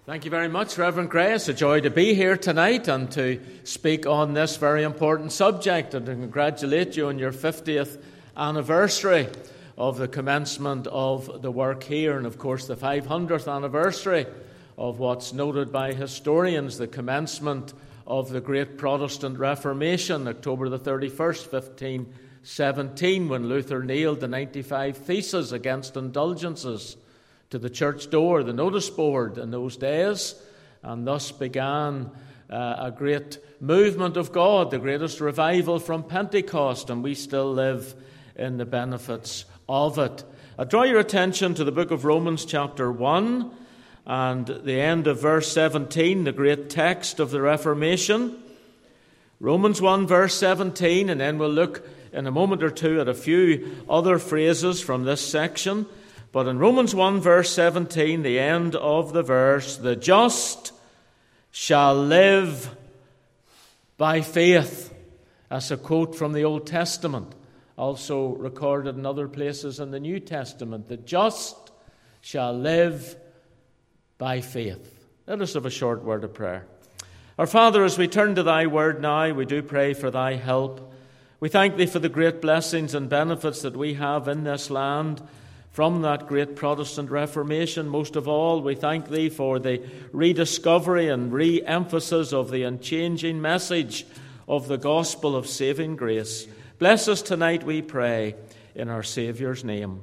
Thank you very much, Reverend Gray. It's a joy to be here tonight and to speak on this very important subject and to congratulate you on your 50th anniversary of the commencement of the work here and, of course, the 500th anniversary of what's noted by historians, the commencement of the great Protestant Reformation, October the 31st, 1517, when Luther nailed the 95 Theses against indulgences to the church door, the notice board in those days, and thus began a great movement of God, the greatest revival from Pentecost, and we still live in the benefits of it. I draw your attention to the book of Romans chapter 1 and the end of verse 17, the great text of the Reformation. Romans 1 verse 17, and then we'll look in a moment or two at a few other phrases from this section. But in Romans 1 verse 17, the end of the verse, the just shall live by faith. That's a quote from the Old Testament, also recorded in other places in the New Testament. The just shall live by faith. Let us have a short word of prayer. Our Father, as we turn to thy word now, we do pray for thy help. We thank thee for the great blessings and benefits that we have in this land from that great Protestant Reformation. Most of all, we thank thee for the rediscovery and re-emphasis of the unchanging message of the gospel of saving grace. Bless us tonight, we pray, in our Saviour's name.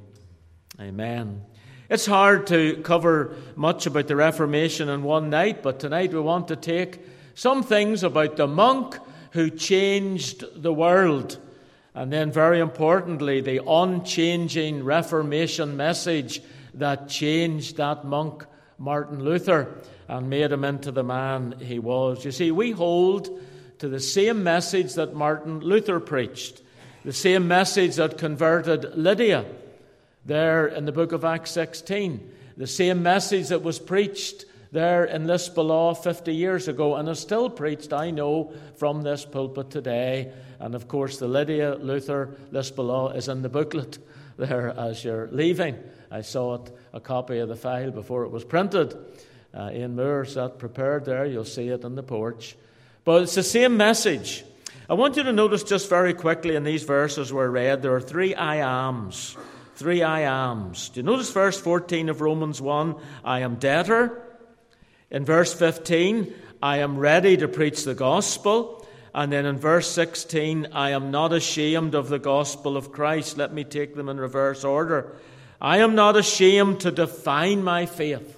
Amen. It's hard to cover much about the Reformation in one night, but tonight we want to take some things about the monk who changed the world. And then, very importantly, the unchanging Reformation message that changed that monk, Martin Luther, and made him into the man he was. You see, we hold to the same message that Martin Luther preached, the same message that converted Lydia there in the book of Acts 16, the same message that was preached there in Lisbon 50 years ago and is still preached, I know, from this pulpit today. And of course, the Lydia Luther Lisbon is in the booklet there as you're leaving. I saw it, a copy of the file before it was printed. Ian Moore's that prepared there. You'll see it on the porch. But it's the same message. I want you to notice just very quickly in these verses we're read, there are three I ams. Three I ams. Do you notice verse 14 of Romans 1? I am debtor. In verse 15, I am ready to preach the gospel. And then in verse 16, I am not ashamed of the gospel of Christ. Let me take them in reverse order. I am not ashamed to define my faith,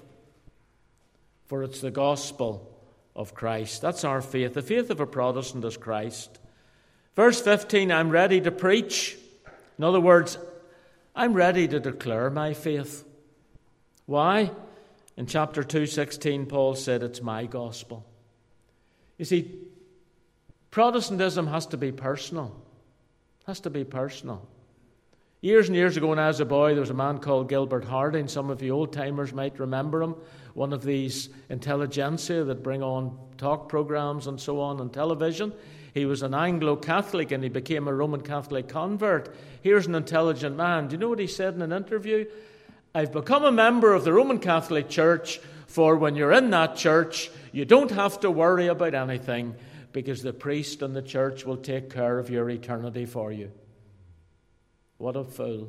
for it's the gospel of Christ. That's our faith. The faith of a Protestant is Christ. Verse 15, I'm ready to preach. In other words, I'm ready to declare my faith. Why? In chapter 2:16, Paul said, it's my gospel. You see, Protestantism has to be personal. Has to be personal. Years and years ago when I was a boy, there was a man called Gilbert Harding. Some of you old-timers might remember him. One of these intelligentsia that bring on talk programs and so on television. He was an Anglo-Catholic and he became a Roman Catholic convert. Here's an intelligent man. Do you know what he said in an interview? I've become a member of the Roman Catholic Church, for when you're in that church, you don't have to worry about anything because the priest and the church will take care of your eternity for you. What a fool.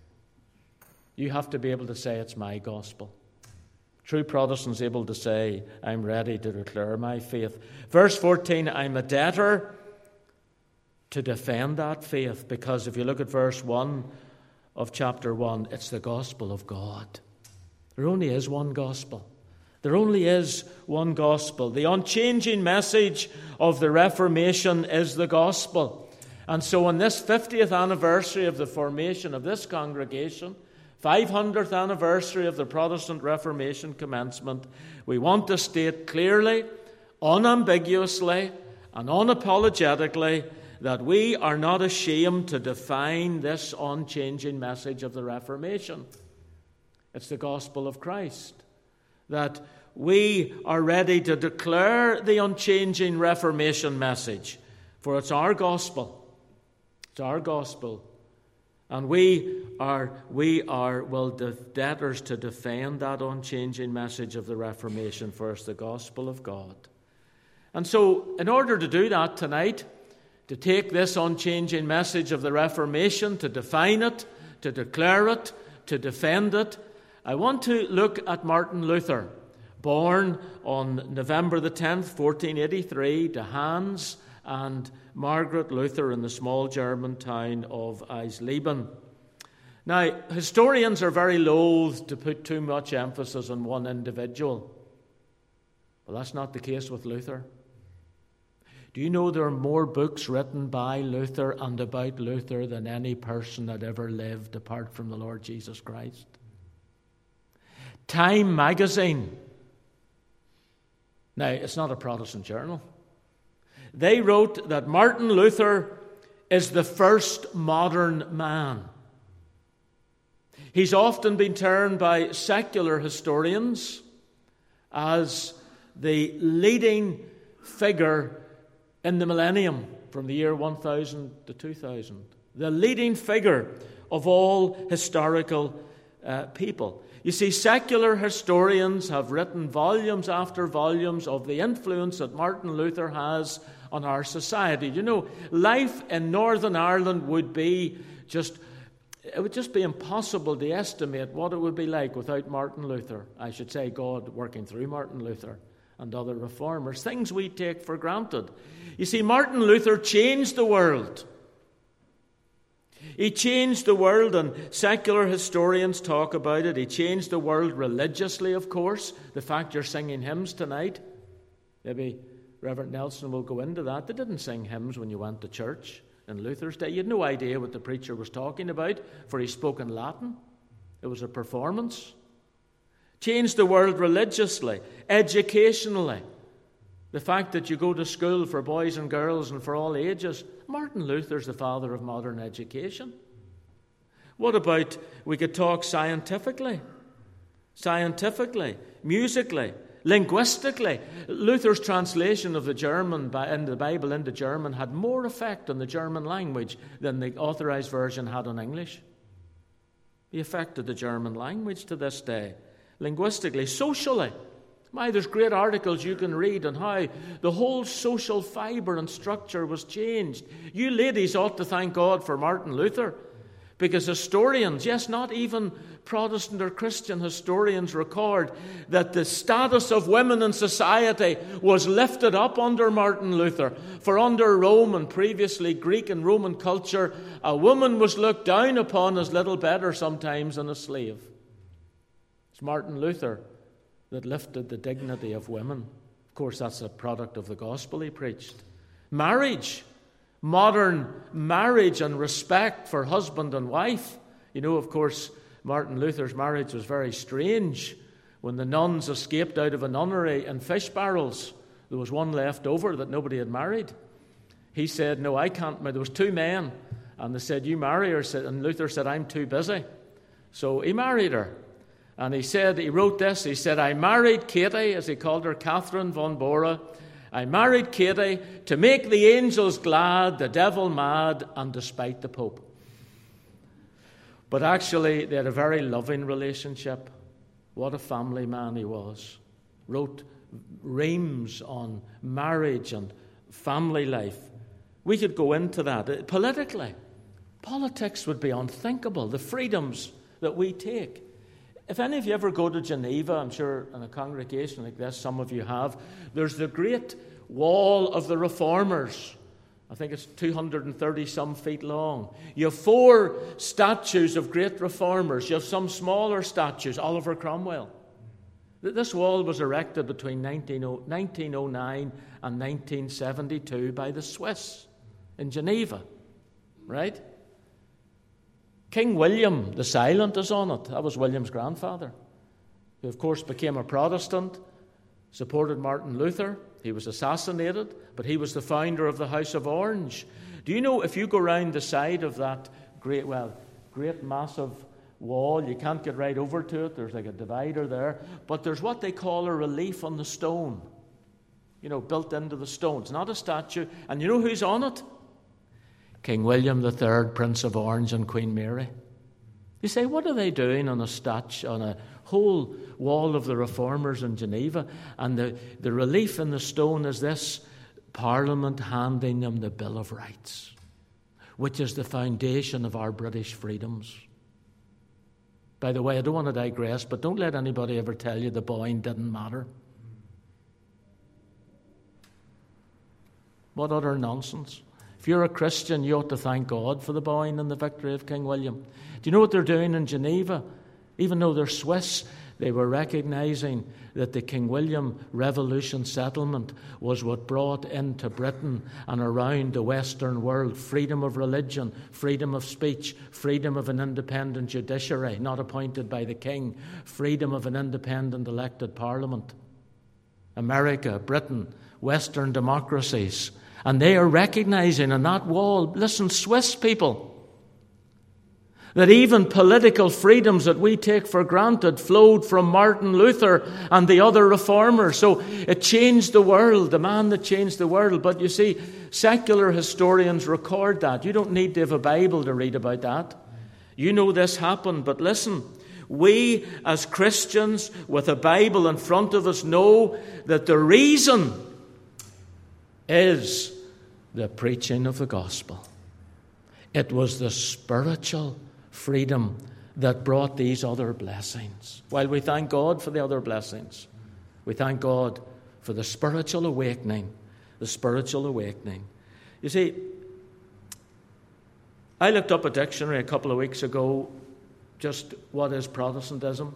You have to be able to say it's my gospel. True Protestants able to say, I'm ready to declare my faith. Verse 14, I'm a debtor to defend that faith, because if you look at verse 1 of chapter 1, it's the gospel of God. There only is one gospel. There only is one gospel. The unchanging message of the Reformation is the gospel. And so on this 50th anniversary of the formation of this congregation, 500th anniversary of the Protestant Reformation commencement, we want to state clearly, unambiguously, and unapologetically that we are not ashamed to define this unchanging message of the Reformation. It's the gospel of Christ. That we are ready to declare the unchanging Reformation message, for it's our gospel. It's our gospel. And we are the debtors to defend that unchanging message of the Reformation for us, the gospel of God. And so, in order to do that tonight, to take this unchanging message of the Reformation, to define it, to declare it, to defend it, I want to look at Martin Luther, born on November the 10th, 1483, to Hans and Margaret Luther in the small German town of Eisleben. Now, historians are very loath to put too much emphasis on one individual. Well, that's not the case with Luther. Do you know there are more books written by Luther and about Luther than any person that ever lived apart from the Lord Jesus Christ? Time magazine. Now, it's not a Protestant journal. They wrote that Martin Luther is the first modern man. He's often been termed by secular historians as the leading figure in the millennium from the year 1000 to 2000. The leading figure of all historical people. You see, secular historians have written volumes after volumes of the influence that Martin Luther has on our society. You know, life in Northern Ireland would be it would just be impossible to estimate what it would be like without Martin Luther. I should say God working through Martin Luther and other reformers. Things we take for granted. You see, Martin Luther changed the world. He changed the world, and secular historians talk about it. He changed the world religiously, of course. The fact you're singing hymns tonight, maybe Reverend Nelson will go into that. They didn't sing hymns when you went to church in Luther's day. You had no idea what the preacher was talking about, for he spoke in Latin. It was a performance. Changed the world religiously, educationally. The fact that you go to school for boys and girls and for all ages. Martin Luther's the father of modern education. What about, we could talk scientifically, musically, linguistically. Luther's translation of the German in the Bible into German had more effect on the German language than the authorized version had on English. He affected the German language to this day. Linguistically, socially. There's great articles you can read on how the whole social fibre and structure was changed. You ladies ought to thank God for Martin Luther, because historians, yes, not even Protestant or Christian historians, record that the status of women in society was lifted up under Martin Luther. For under Rome and previously Greek and Roman culture, a woman was looked down upon as little better sometimes than a slave. It's Martin Luther that lifted the dignity of women. Of course, that's a product of the gospel he preached. Marriage, modern marriage and respect for husband and wife. You know, of course, Martin Luther's marriage was very strange. When the nuns escaped out of a nunnery in fish barrels, there was one left over that nobody had married. He said, no, I can't. There was two men, and they said, you marry her. And Luther said, I'm too busy. So he married her. And he wrote this, he said, I married Katie, as he called her, Catherine von Bora. I married Katie to make the angels glad, the devil mad, and despite the Pope. But actually, they had a very loving relationship. What a family man he was. Wrote reams on marriage and family life. We could go into that. Politically, politics would be unthinkable, the freedoms that we take. If any of you ever go to Geneva, I'm sure in a congregation like this, some of you have, there's the great wall of the Reformers. I think it's 230 some feet long. You have 4 statues of great reformers. You have some smaller statues, Oliver Cromwell. This wall was erected between 1909 and 1972 by the Swiss in Geneva, right? King William the Silent is on it. That was William's grandfather, who of course became a Protestant, supported Martin Luther. He was assassinated, but he was the founder of the House of Orange. Do you know, if you go round the side of that great massive wall, you can't get right over to it. There's like a divider there. But there's what they call a relief on the stone, built into the stone. It's not a statue. And you know who's on it? King William III, Prince of Orange, and Queen Mary. You say, what are they doing on a statue, on a whole wall of the Reformers in Geneva? And the relief in the stone is this: Parliament handing them the Bill of Rights, which is the foundation of our British freedoms. By the way, I don't want to digress, but don't let anybody ever tell you the Boyne didn't matter. What utter nonsense. If you're a Christian, you ought to thank God for the Boyne and the victory of King William. Do you know what they're doing in Geneva? Even though they're Swiss, they were recognizing that the King William Revolution settlement was what brought into Britain and around the Western world freedom of religion, freedom of speech, freedom of an independent judiciary, not appointed by the king, freedom of an independent elected parliament. America, Britain, Western democracies. And they are recognizing on that wall, listen, Swiss people, that even political freedoms that we take for granted flowed from Martin Luther and the other reformers. So it changed the world, the man that changed the world. But you see, secular historians record that. You don't need to have a Bible to read about that. You know this happened, but listen, we as Christians with a Bible in front of us know that the reason is the preaching of the gospel. It was the spiritual freedom that brought these other blessings. While we thank God for the other blessings, we thank God for the spiritual awakening. The spiritual awakening. You see, I looked up a dictionary a couple of weeks ago, just what is Protestantism.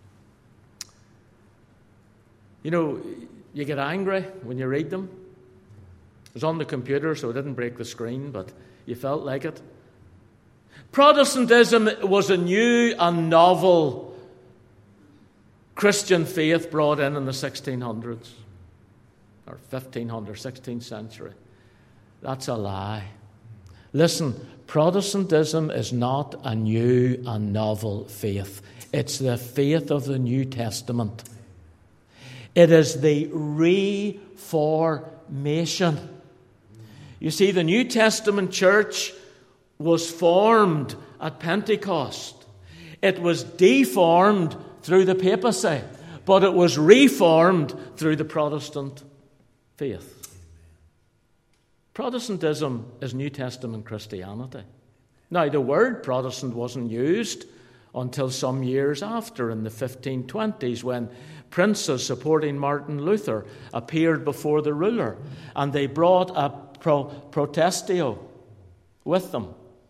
You know, you get angry when you read them. It was on the computer, so it didn't break the screen, but you felt like it. Protestantism was a new and novel Christian faith brought in the 1600s, or 1500s, 16th century. That's a lie. Listen, Protestantism is not a new and novel faith. It's the faith of the New Testament. It is the Reformation. You see, the New Testament church was formed at Pentecost. It was deformed through the papacy, but it was reformed through the Protestant faith. Protestantism is New Testament Christianity. Now, the word Protestant wasn't used until some years after, in the 1520s, when princes supporting Martin Luther appeared before the ruler, and they brought a protestio with them.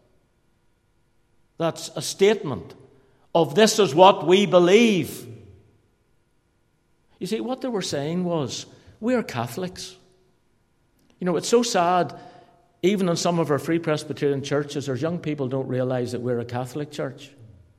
That's a statement of this is what we believe. You see, what they were saying was, we are Catholics. You know, it's so sad, even in some of our Free Presbyterian churches, there's young people don't realize that we're a Catholic church.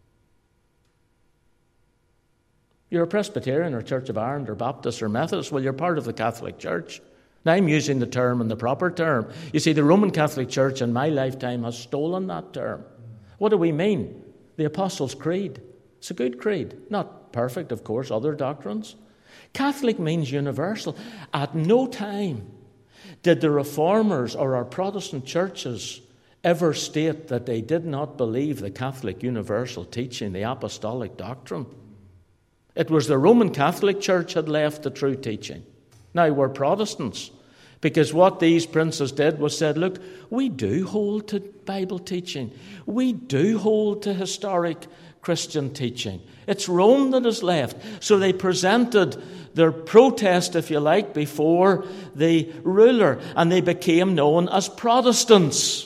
You're a Presbyterian or Church of Ireland or Baptist or Methodist, well, you're part of the Catholic Church. Now, I'm using the term in the proper term. You see, the Roman Catholic Church in my lifetime has stolen that term. What do we mean? The Apostles' Creed. It's a good creed. Not perfect, of course, other doctrines. Catholic means universal. At no time did the Reformers or our Protestant churches ever state that they did not believe the Catholic universal teaching, the apostolic doctrine. It was the Roman Catholic Church had left the true teaching. Now, we're Protestants, because what these princes did was said, look, we do hold to Bible teaching. We do hold to historic Christian teaching. It's Rome that has left. So they presented their protest, if you like, before the ruler, and they became known as Protestants.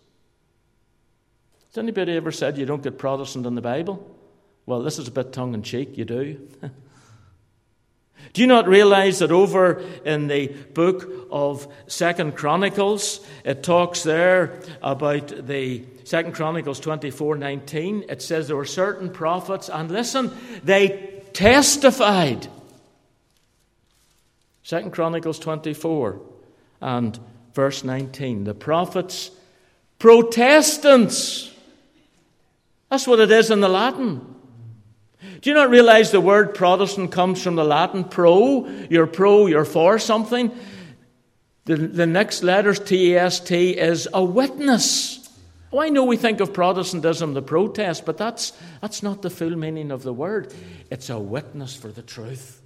Has anybody ever said you don't get Protestant in the Bible? Well, this is a bit tongue-in-cheek, you do. Do you not realize that over in the book of 2 Chronicles, it talks there about the 2 Chronicles 24:19. It says there were certain prophets, and listen, they testified. 2 Chronicles 24 and verse 19. The prophets, protestants. That's what it is in the Latin. Do you not realize the word Protestant comes from the Latin pro? You're for something. The next letters, T-E-S-T, is a witness. Oh, I know we think of Protestantism, the protest, but that's not the full meaning of the word. It's a witness for the truth.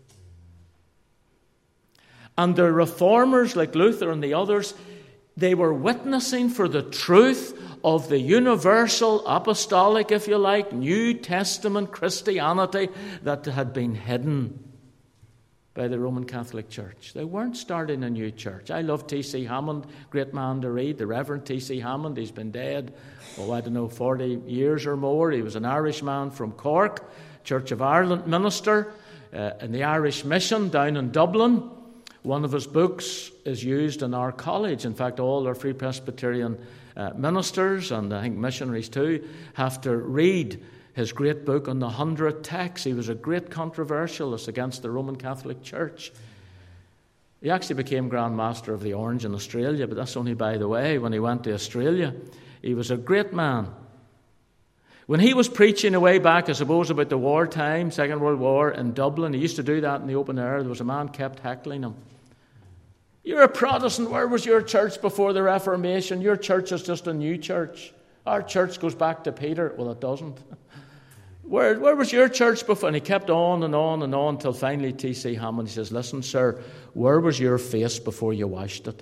And the reformers, like Luther and the others, they were witnessing for the truth of the universal, apostolic, if you like, New Testament Christianity that had been hidden by the Roman Catholic Church. They weren't starting a new church. I love T.C. Hammond, great man to read, the Reverend T.C. Hammond. He's been dead, 40 years or more. He was an Irishman from Cork, Church of Ireland minister in the Irish Mission down in Dublin. One of his books is used in our college. In fact, all our Free Presbyterian ministers, and I think missionaries too, have to read his great book on the 100 Texts. He was a great controversialist against the Roman Catholic Church. He actually became Grand Master of the Orange in Australia, but that's only by the way. When he went to Australia, he was a great man. When he was preaching a way back, I suppose, about the wartime, Second World War in Dublin, he used to do that in the open air. There was a man kept heckling him. You're a Protestant. Where was your church before the Reformation? Your church is just a new church. Our church goes back to Peter. Well, it doesn't. Where was your church before? And he kept on and on and on until finally T.C. Hammond says, listen, sir, where was your face before you washed it?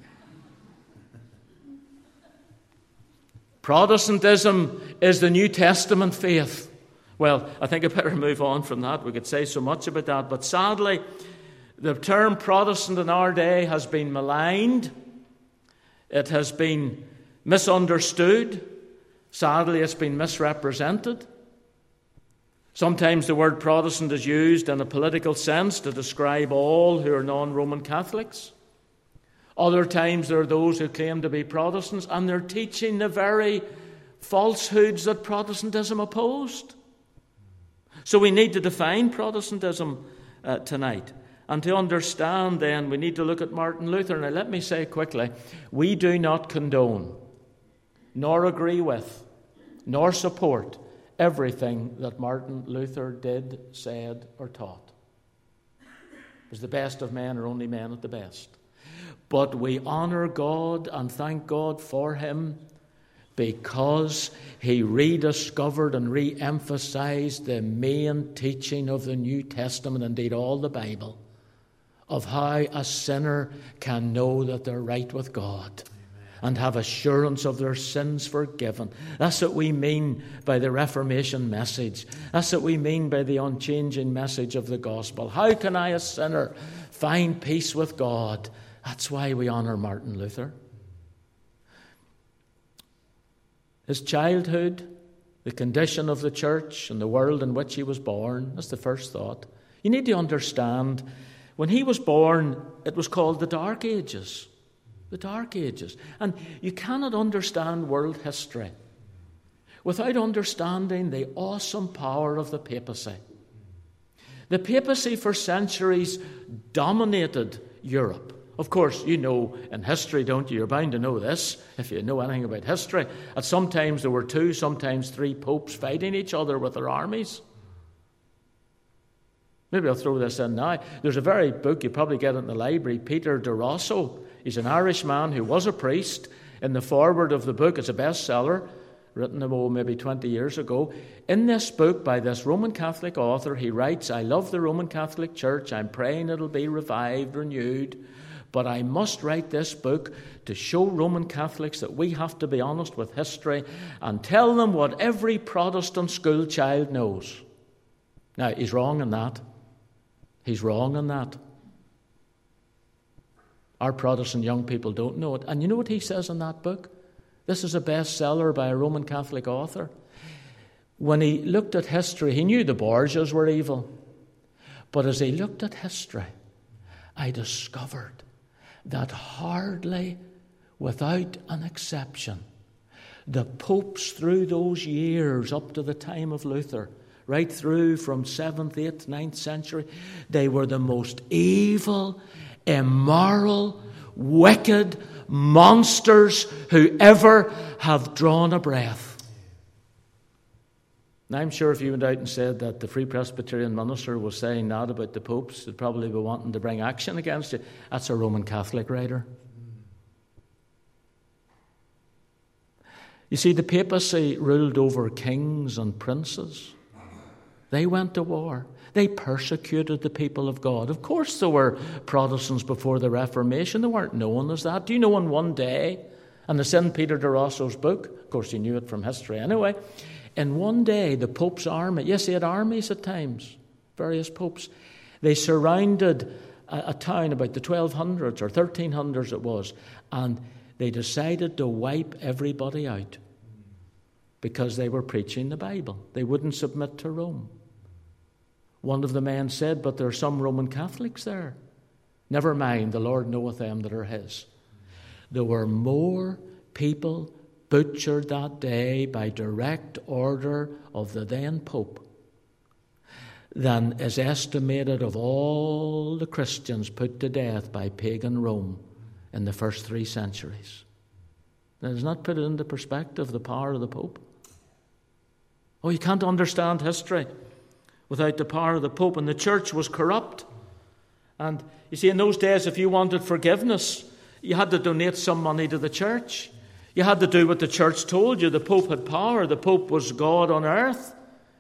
Protestantism is the New Testament faith. Well, I think I better move on from that. We could say so much about that. But sadly, the term Protestant in our day has been maligned. It has been misunderstood. Sadly, it's been misrepresented. Sometimes the word Protestant is used in a political sense to describe all who are non-Roman Catholics. Other times there are those who claim to be Protestants and they're teaching the very falsehoods that Protestantism opposed. So we need to define Protestantism tonight. And to understand then, we need to look at Martin Luther. Now let me say quickly, we do not condone, nor agree with, nor support everything that Martin Luther did, said, or taught. Because the best of men are only men at the best. But we honour God and thank God for him because he rediscovered and re-emphasised the main teaching of the New Testament, indeed all the Bible, of how a sinner can know that they're right with God and have assurance of their sins forgiven. That's what we mean by the Reformation message. That's what we mean by the unchanging message of the gospel. How can I, a sinner, find peace with God? That's why we honour Martin Luther. His childhood, the condition of the church and the world in which he was born, that's the first thought. You need to understand, when he was born, it was called the Dark Ages. The Dark Ages. And you cannot understand world history without understanding the awesome power of the papacy. The papacy for centuries dominated Europe. Of course, you know in history, don't you? You're bound to know this, if you know anything about history. At sometimes there were 2, sometimes 3 popes fighting each other with their armies. Maybe I'll throw this in now. There's a very book, you probably get it in the library, Peter de Rosso. He's an Irishman who was a priest. In the foreword of the book, it's a bestseller, written maybe 20 years ago. In this book by this Roman Catholic author, he writes, I love the Roman Catholic Church. I'm praying it'll be revived, renewed. But I must write this book to show Roman Catholics that we have to be honest with history and tell them what every Protestant school child knows. Now, he's wrong in that. He's wrong in that. Our Protestant young people don't know it. And you know what he says in that book? This is a bestseller by a Roman Catholic author. When he looked at history, he knew the Borgias were evil. But as he looked at history, I discovered that hardly, without an exception, the popes through those years up to the time of Luther, right through from 7th, 8th, 9th century, they were the most evil, immoral, wicked monsters who ever have drawn a breath. Now, I'm sure if you went out and said that the Free Presbyterian minister was saying that about the popes, they'd probably be wanting to bring action against you. That's a Roman Catholic writer. You see, the papacy ruled over kings and princes. They went to war. They persecuted the people of God. Of course there were Protestants before the Reformation. They weren't known as that. Do you know in one day, and it's in Peter de Rosso's book, of course he knew it from history anyway, in one day the Pope's army, yes, he had armies at times, various popes, they surrounded a town about the 1200s or 1300s it was, and they decided to wipe everybody out because they were preaching the Bible. They wouldn't submit to Rome. One of the men said, but there are some Roman Catholics there. Never mind, the Lord knoweth them that are his. There were more people butchered that day by direct order of the then Pope than is estimated of all the Christians put to death by pagan Rome in the first 3 centuries. Now, does not put it into perspective the power of the Pope. Oh, you can't understand history without the power of the Pope. And the church was corrupt. And you see, in those days, if you wanted forgiveness, you had to donate some money to the church. You had to do what the church told you. The Pope had power. The Pope was God on earth.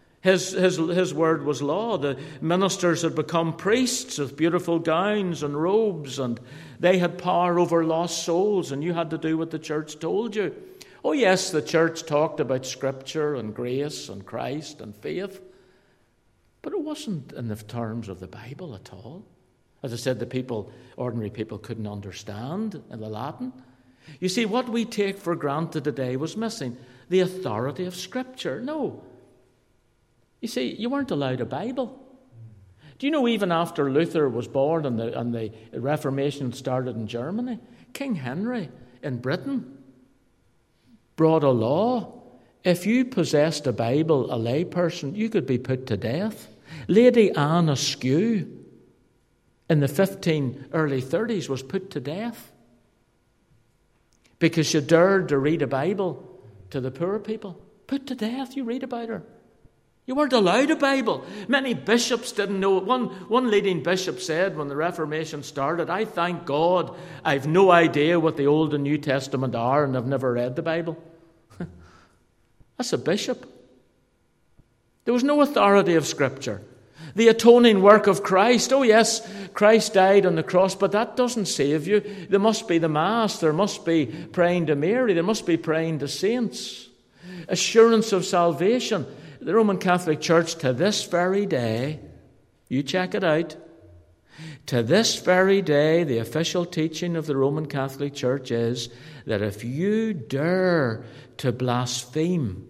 His word was law. The ministers had become priests with beautiful gowns and robes, and they had power over lost souls, and you had to do what the church told you. Oh yes, the church talked about Scripture and grace and Christ and faith, but it wasn't in the terms of the Bible at all. As I said, ordinary people couldn't understand in the Latin. You see, what we take for granted today was missing. The authority of Scripture. No. You see, you weren't allowed a Bible. Do you know even after Luther was born and the Reformation started in Germany, King Henry in Britain brought a law. If you possessed a Bible, a layperson, you could be put to death. Lady Anne Askew in the early 30s was put to death because she dared to read a Bible to the poor people. Put to death, you read about her. You weren't allowed a Bible. Many bishops didn't know it. One leading bishop said when the Reformation started, I thank God I've no idea what the Old and New Testament are and I've never read the Bible. That's a bishop. There was no authority of Scripture. The atoning work of Christ. Oh yes, Christ died on the cross, but that doesn't save you. There must be the Mass. There must be praying to Mary. There must be praying to saints. Assurance of salvation. The Roman Catholic Church to this very day, you check it out, to this very day, the official teaching of the Roman Catholic Church is that if you dare to blaspheme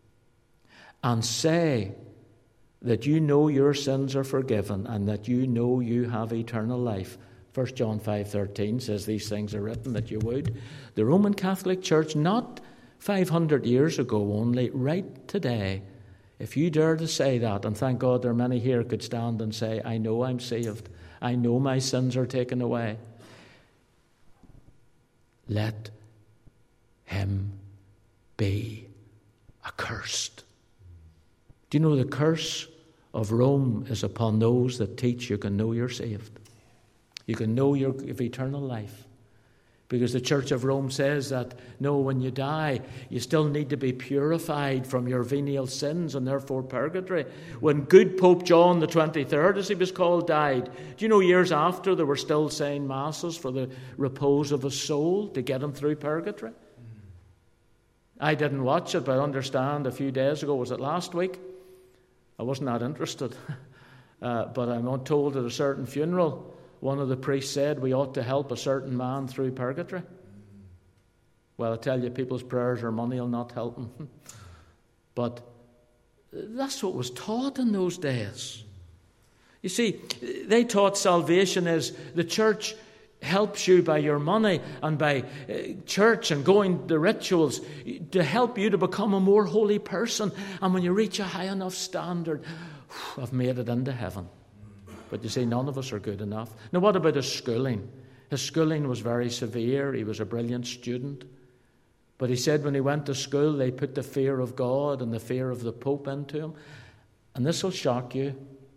and say that you know your sins are forgiven and that you know you have eternal life, 1 John 5:13 says these things are written that you would. The Roman Catholic Church, not 500 years ago only, right today, if you dare to say that, and thank God there are many here could stand and say, I know I'm saved. I know my sins are taken away. Let him be accursed. Do you know the curse of Rome is upon those that teach you can know you're saved? You can know you have eternal life. Because the Church of Rome says that, no, when you die, you still need to be purified from your venial sins and therefore purgatory. When good Pope John the 23rd, as he was called, died, do you know years after they were still saying masses for the repose of his soul to get him through purgatory? I didn't watch it, but I understand a few days ago, was it last week? I wasn't that interested. But I'm told at a certain funeral, one of the priests said we ought to help a certain man through purgatory. Well, I tell you, people's prayers or money will not help them. But that's what was taught in those days. You see, they taught salvation is the church helps you by your money and by church and going the rituals to help you to become a more holy person. And when you reach a high enough standard, I've made it into heaven. But you see, none of us are good enough. Now, what about his schooling? His schooling was very severe. He was a brilliant student. But he said when he went to school, they put the fear of God and the fear of the Pope into him. And this will shock you.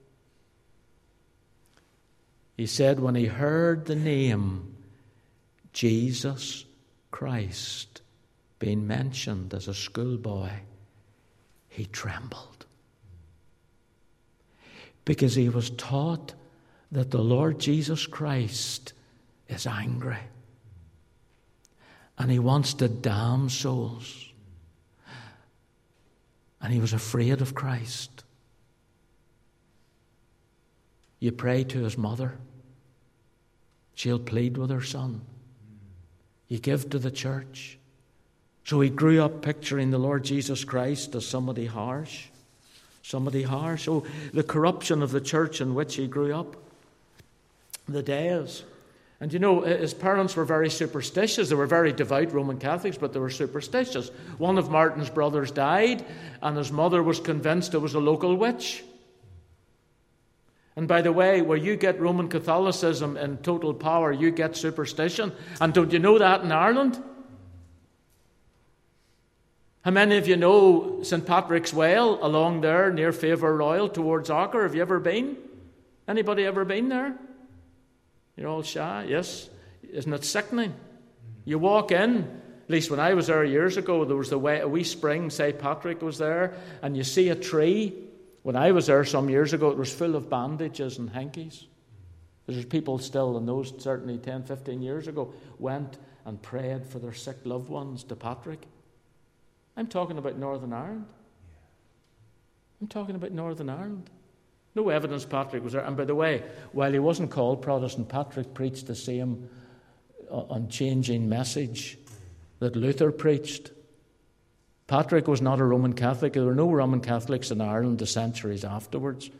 He said when he heard the name Jesus Christ being mentioned as a schoolboy, he trembled. Because he was taught that the Lord Jesus Christ is angry. And he wants to damn souls. And he was afraid of Christ. You pray to his mother. She'll plead with her son. You give to the church. So he grew up picturing the Lord Jesus Christ as somebody harsh. Somebody harsh. Oh, the corruption of the church in which he grew up. The days. And you know, his parents were very superstitious. They were very devout Roman Catholics, but they were superstitious. One of Martin's brothers died, and his mother was convinced it was a local witch. And by the way, where you get Roman Catholicism in total power, you get superstition. And don't you know that in Ireland? How many of you know St. Patrick's Well along there near Favour Royal towards Ocker? Have you ever been? Anybody ever been there? You're all shy, yes. Isn't it sickening? You walk in, at least when I was there years ago, there was a wee spring, St. Patrick was there, and you see a tree. When I was there some years ago, it was full of bandages and hankies. There's people still, and those certainly 10, 15 years ago, went and prayed for their sick loved ones to Patrick. I'm talking about Northern Ireland. I'm talking about Northern Ireland. No evidence Patrick was there. And by the way, while he wasn't called Protestant, Patrick preached the same unchanging message that Luther preached. Patrick was not a Roman Catholic. There were no Roman Catholics in Ireland the centuries afterwards.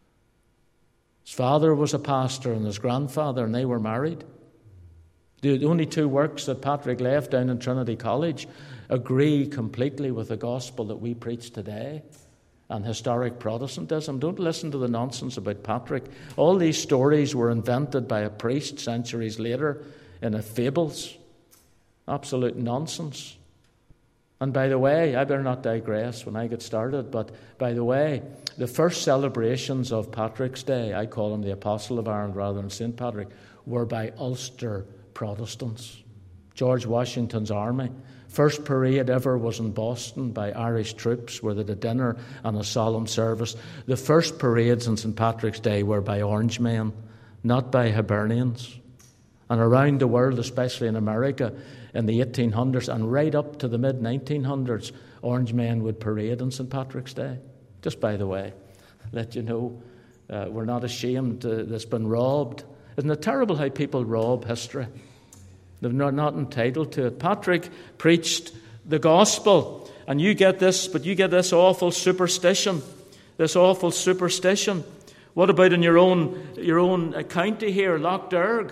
His father was a pastor and his grandfather, and they were married. The only two works that Patrick left down in Trinity College agree completely with the gospel that we preach today and historic Protestantism. Don't listen to the nonsense about Patrick. All these stories were invented by a priest centuries later in a fables. Absolute nonsense. And by the way, I better not digress when I get started, but by the way, the first celebrations of Patrick's Day, I call him the Apostle of Ireland rather than St. Patrick, were by Ulster Protestants. George Washington's army. First parade ever was in Boston by Irish troops, where they had a dinner and a solemn service. The first parades on St. Patrick's Day were by Orangemen, not by Hibernians. And around the world, especially in America, in the 1800s and right up to the mid-1900s, Orangemen would parade on St. Patrick's Day. Just by the way, let you know, we're not ashamed that's been robbed. Isn't it terrible how people rob history? They're not entitled to it. Patrick preached the gospel, and you get this, but you get this awful superstition. This awful superstition. What about in your own county here, Lough Derg?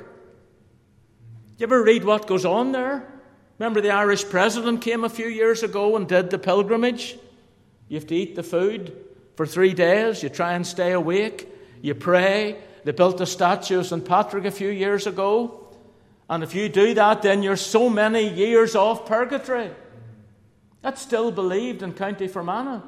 You ever read what goes on there? Remember the Irish president came a few years ago and did the pilgrimage? You have to eat the food for 3 days. You try and stay awake. You pray. They built a statue of St. Patrick a few years ago. And if you do that, then you're so many years off purgatory. That's still believed in County Fermanagh.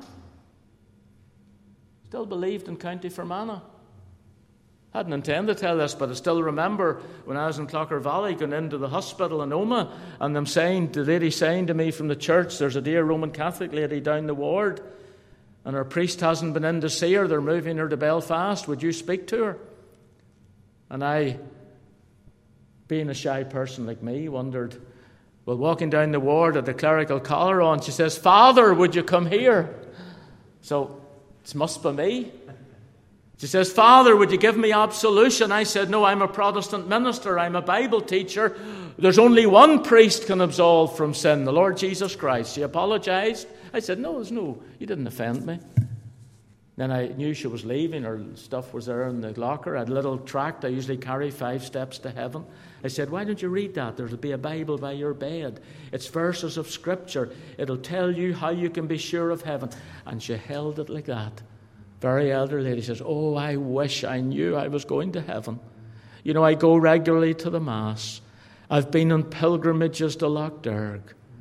Still believed in County Fermanagh. I hadn't intended to tell this, but I still remember when I was in Clocker Valley going into the hospital in Omagh, and the lady saying to me from the church, there's a dear Roman Catholic lady down the ward, and her priest hasn't been in to see her. They're moving her to Belfast. Would you speak to her? And I, being a shy person like me, wondered, well, walking down the ward at the clerical collar on, she says, Father, would you come here? So it must be me. She says, Father, would you give me absolution? I said, no, I'm a Protestant minister. I'm a Bible teacher. There's only one priest can absolve from sin, the Lord Jesus Christ. She apologized. I said, no, you didn't offend me. Then I knew she was leaving. Her stuff was there in the locker. I had a little tract I usually carry, 5 Steps to Heaven. I said, why don't you read that? There'll be a Bible by your bed. It's verses of Scripture. It'll tell you how you can be sure of heaven. And she held it like that. Very elder lady says, oh, I wish I knew I was going to heaven. You know, I go regularly to the Mass. I've been on pilgrimages to Lough Derg.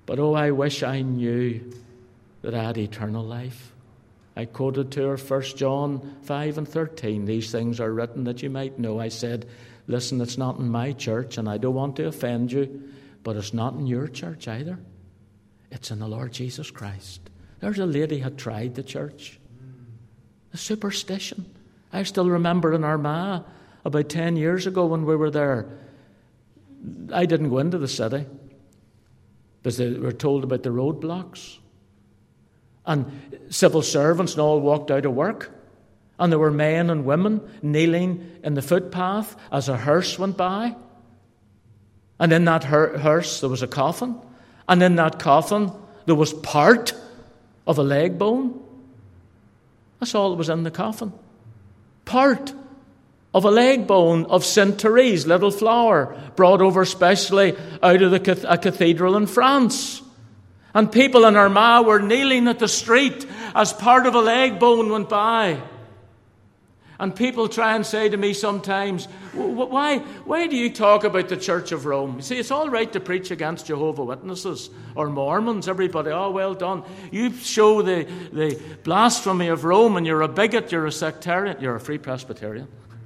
But oh, I wish I knew that I had eternal life. I quoted to her 1 John 5:13. These things are written that you might know. I said, listen, it's not in my church, and I don't want to offend you, but it's not in your church either. It's in the Lord Jesus Christ. There's a lady had tried the church. The superstition. I still remember in Armagh about 10 years ago when we were there. I didn't go into the city because they were told about the roadblocks. And civil servants and all walked out of work. And there were men and women kneeling in the footpath as a hearse went by. And in that hearse there was a coffin. And in that coffin there was part of a leg bone. That's all that was in the coffin. Part of a leg bone of St. Therese, little flower, brought over specially out of a cathedral in France. And people in Armagh were kneeling at the street as part of a leg bone went by. And people try and say to me sometimes, why do you talk about the Church of Rome? You see, it's all right to preach against Jehovah's Witnesses or Mormons. Everybody, oh, well done. You show the blasphemy of Rome and you're a bigot, you're a sectarian, you're a Free Presbyterian.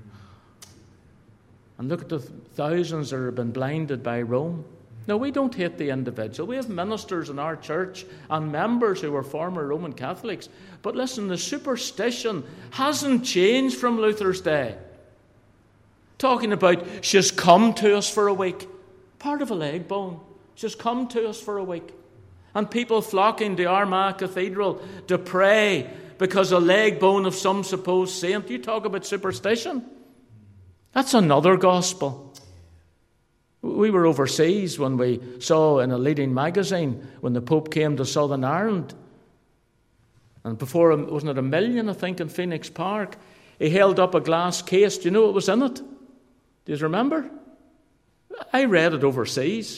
And look at the thousands that have been blinded by Rome. No, we don't hate the individual. We have ministers in our church and members who were former Roman Catholics. But listen, the superstition hasn't changed from Luther's day. Talking about she's come to us for a week. Part of a leg bone. She's come to us for a week. And people flocking to Armagh Cathedral to pray because a leg bone of some supposed saint. You talk about superstition. That's another gospel. We were overseas when we saw in a leading magazine when the Pope came to Southern Ireland. And before, wasn't it 1 million, I think, in Phoenix Park? He held up a glass case. Do you know what was in it? Do you remember? I read it overseas.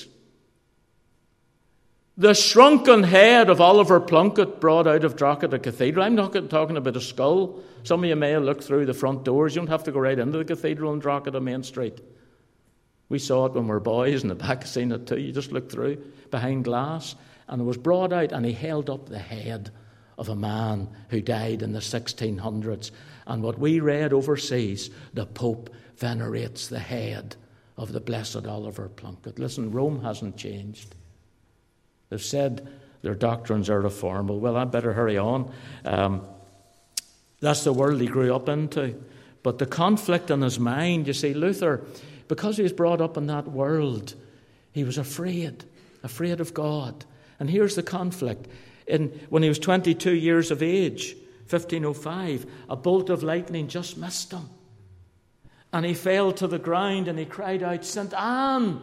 The shrunken head of Oliver Plunkett brought out of Drogheda Cathedral. I'm not talking about a skull. Some of you may have looked through the front doors. You don't have to go right into the cathedral in Drogheda Main Street. We saw it when we were boys, in the back of seen it too. You just look through behind glass, and it was brought out, and he held up the head of a man who died in the 1600s. And what we read overseas, the Pope venerates the head of the blessed Oliver Plunkett. Listen, Rome hasn't changed. They've said their doctrines are reformable. Well, I'd better hurry on. That's the world he grew up into. But the conflict in his mind, you see, Luther, because he was brought up in that world, he was afraid of God. And here's the conflict. When he was 22 years of age, 1505, a bolt of lightning just missed him. And he fell to the ground and he cried out, St. Anne,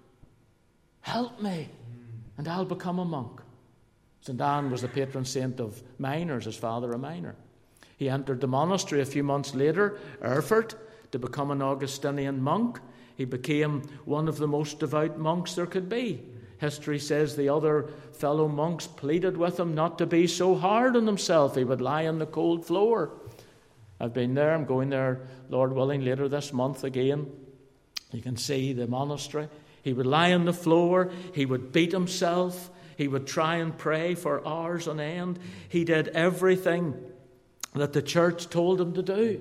help me, and I'll become a monk. St. Anne was the patron saint of miners, his father a miner. He entered the monastery a few months later, Erfurt, to become an Augustinian monk. He became one of the most devout monks there could be. History says the other fellow monks pleaded with him not to be so hard on himself. He would lie on the cold floor. I've been there. I'm going there, Lord willing, later this month again. You can see the monastery. He would lie on the floor. He would beat himself. He would try and pray for hours on end. He did everything that the church told him to do.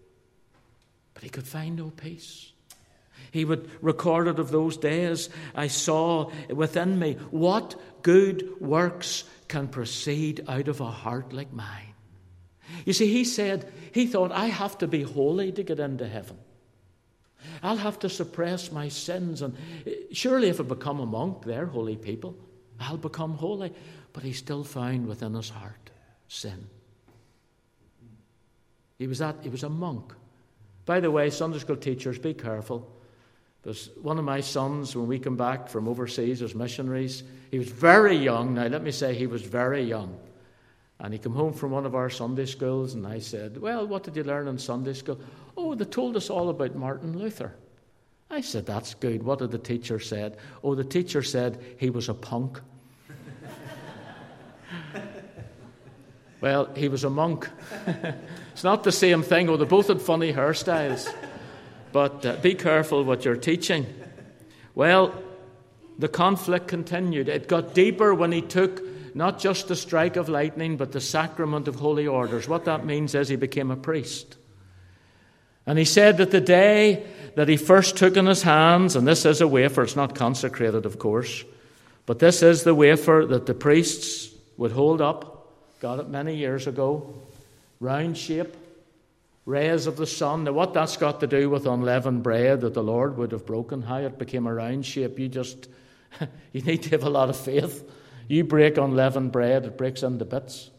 But he could find no peace. He would record it of those days. I saw within me, what good works can proceed out of a heart like mine? You see, he thought, I have to be holy to get into heaven. I'll have to suppress my sins. And surely if I become a monk, they're holy people, I'll become holy. But he still found within his heart sin. He was a monk. By the way, Sunday school teachers, be careful. Because one of my sons, when we come back from overseas as missionaries, he was very young. Now, let me say he was very young. And he came home from one of our Sunday schools, and I said, well, what did you learn in Sunday school? Oh, they told us all about Martin Luther. I said, that's good. What did the teacher say? Oh, the teacher said he was a punk. Well, he was a monk. It's not the same thing. Oh, they both had funny hairstyles. But be careful what you're teaching. Well, the conflict continued. It got deeper when he took not just the strike of lightning, but the sacrament of holy orders. What that means is he became a priest. And he said that the day that he first took in his hands, and this is a wafer, it's not consecrated, of course, but this is the wafer that the priests would hold up. Got it many years ago. Round shape, rays of the sun. Now what that's got to do with unleavened bread that the Lord would have broken, how it became a round shape, you need to have a lot of faith. You break unleavened bread, it breaks into bits.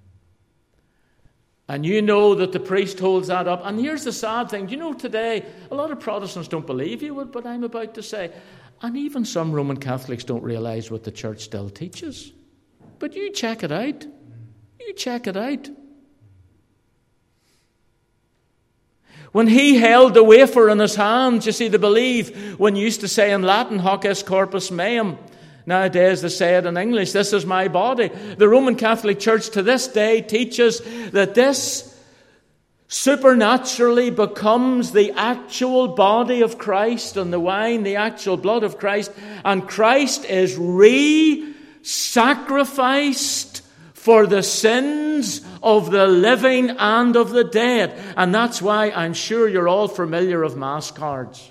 And you know that the priest holds that up. And here's the sad thing. You know, today, a lot of Protestants don't believe you what I'm about to say. And even some Roman Catholics don't realize what the church still teaches. But you check it out. You check it out. When he held the wafer in his hand, you see, they believe, when you used to say in Latin, hoc est corpus meum, nowadays they say it in English, this is my body. The Roman Catholic Church to this day teaches that this supernaturally becomes the actual body of Christ, and the wine the actual blood of Christ, and Christ is re-sacrificed for the sins of the living and of the dead. And that's why I'm sure you're all familiar of Mass cards.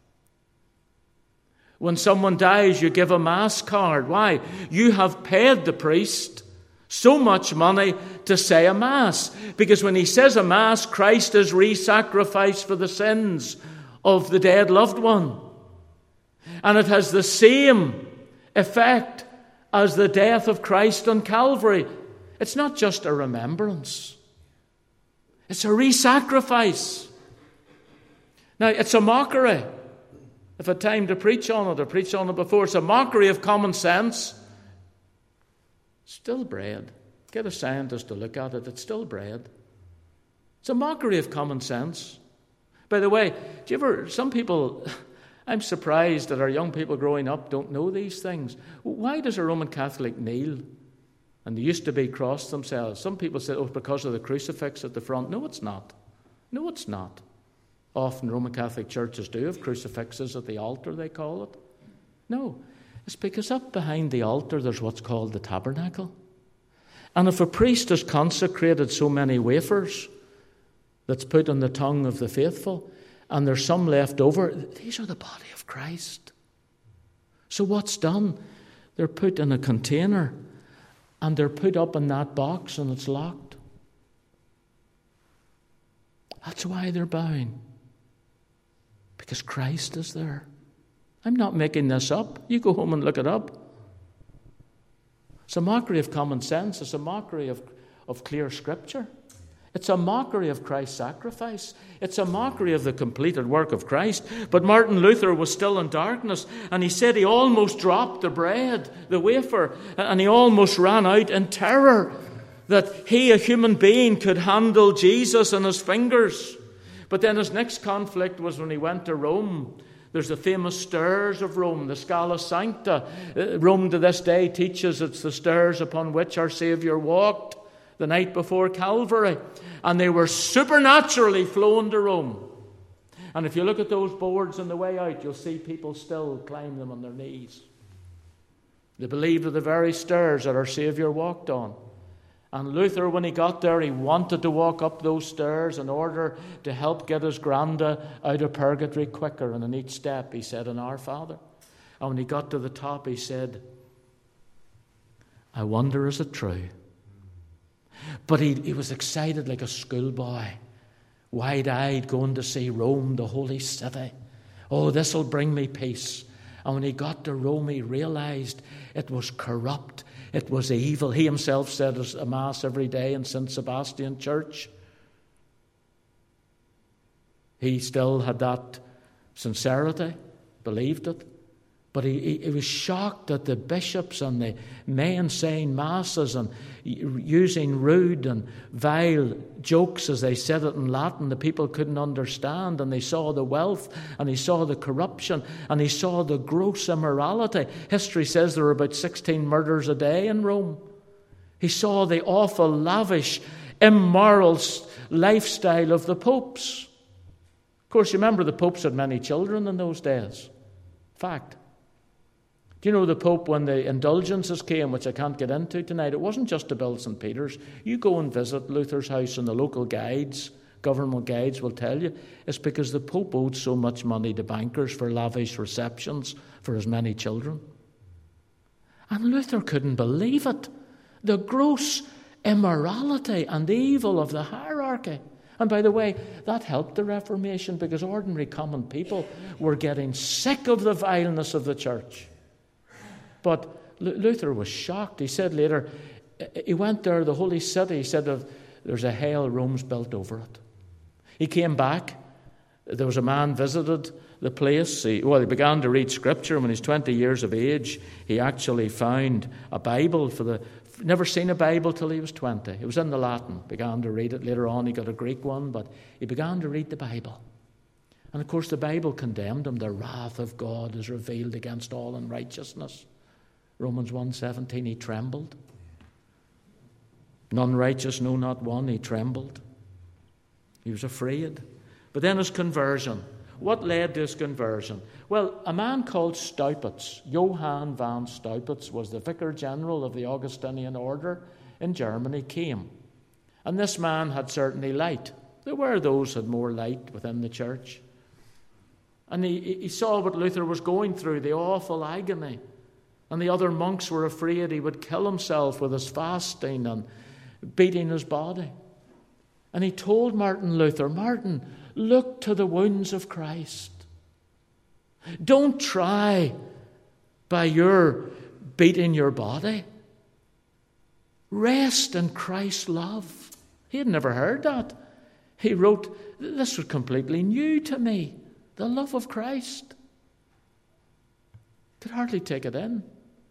When someone dies, you give a Mass card. Why? You have paid the priest so much money to say a Mass. Because when he says a Mass, Christ is re-sacrificed for the sins of the dead loved one. And it has the same effect as the death of Christ on Calvary. It's not just a remembrance. It's a re-sacrifice. Now, it's a mockery. If I had time to preach on it, I preached on it before. It's a mockery of common sense. Still bread. Get a scientist to look at it. It's still bread. It's a mockery of common sense. By the way, some people, I'm surprised that our young people growing up don't know these things. Why does a Roman Catholic kneel? And they used to be cross themselves. Some people say, oh, because of the crucifix at the front. No, it's not. No, it's not. Often Roman Catholic churches do have crucifixes at the altar, they call it. No, it's because up behind the altar there's what's called the tabernacle. And if a priest has consecrated so many wafers that's put on the tongue of the faithful, and there's some left over, these are the body of Christ. So what's done? They're put in a container, and they're put up in that box, and it's locked. That's why they're bowing. Because Christ is there. I'm not making this up. You go home and look it up. It's a mockery of common sense. It's a mockery of clear Scripture. It's a mockery of Christ's sacrifice. It's a mockery of the completed work of Christ. But Martin Luther was still in darkness, and he said he almost dropped the bread, the wafer, and he almost ran out in terror that he, a human being, could handle Jesus in his fingers. But then his next conflict was when he went to Rome. There's the famous stairs of Rome, the Scala Sancta. Rome to this day teaches it's the stairs upon which our Saviour walked the night before Calvary. And they were supernaturally flown to Rome. And if you look at those boards on the way out, you'll see people still climb them on their knees. They believed they're the very stairs that our Saviour walked on. And Luther, when he got there, he wanted to walk up those stairs in order to help get his granda out of purgatory quicker. And in each step, he said, "In Our Father." And when he got to the top, he said, "I wonder, is it true?" But he was excited like a schoolboy, wide-eyed, going to see Rome, the holy city. Oh, this will bring me peace. And when he got to Rome, he realized it was corrupt. It was evil. He himself said a Mass every day in St. Sebastian Church. He still had that sincerity, believed it. But he was shocked that the bishops and the men saying Masses and using rude and vile jokes as they said it in Latin, the people couldn't understand. And they saw the wealth, and he saw the corruption, and he saw the gross immorality. History says there were about 16 murders a day in Rome. He saw the awful, lavish, immoral lifestyle of the popes. Of course, you remember the popes had many children in those days. Fact. Do you know the Pope, when the indulgences came, which I can't get into tonight, it wasn't just to build St. Peter's. You go and visit Luther's house, and the local guides, government guides, will tell you it's because the Pope owed so much money to bankers for lavish receptions for as many children. And Luther couldn't believe it. The gross immorality and evil of the hierarchy. And by the way, that helped the Reformation, because ordinary common people were getting sick of the vileness of the church. But Luther was shocked. He said later, he went there, the holy city, he said there's a hell Rome's built over it. He came back. There was a man visited the place. He began to read Scripture. When he was 20 years of age, he actually found a Bible never seen a Bible till he was 20. It was in the Latin. Began to read it. Later on, he got a Greek one, but he began to read the Bible. And of course, the Bible condemned him. The wrath of God is revealed against all unrighteousness. Romans 1:17, he trembled. None righteous, no, not one. He trembled. He was afraid. But then his conversion. What led to his conversion? Well, a man called Staupitz, Johann von Staupitz, was the Vicar General of the Augustinian order in Germany, came. And this man had certainly light. There were those who had more light within the church. And he saw what Luther was going through, the awful agony. And the other monks were afraid he would kill himself with his fasting and beating his body. And he told Martin Luther, Martin, look to the wounds of Christ. Don't try by your beating your body. Rest in Christ's love. He had never heard that. He wrote, this was completely new to me. The love of Christ. Could hardly take it in.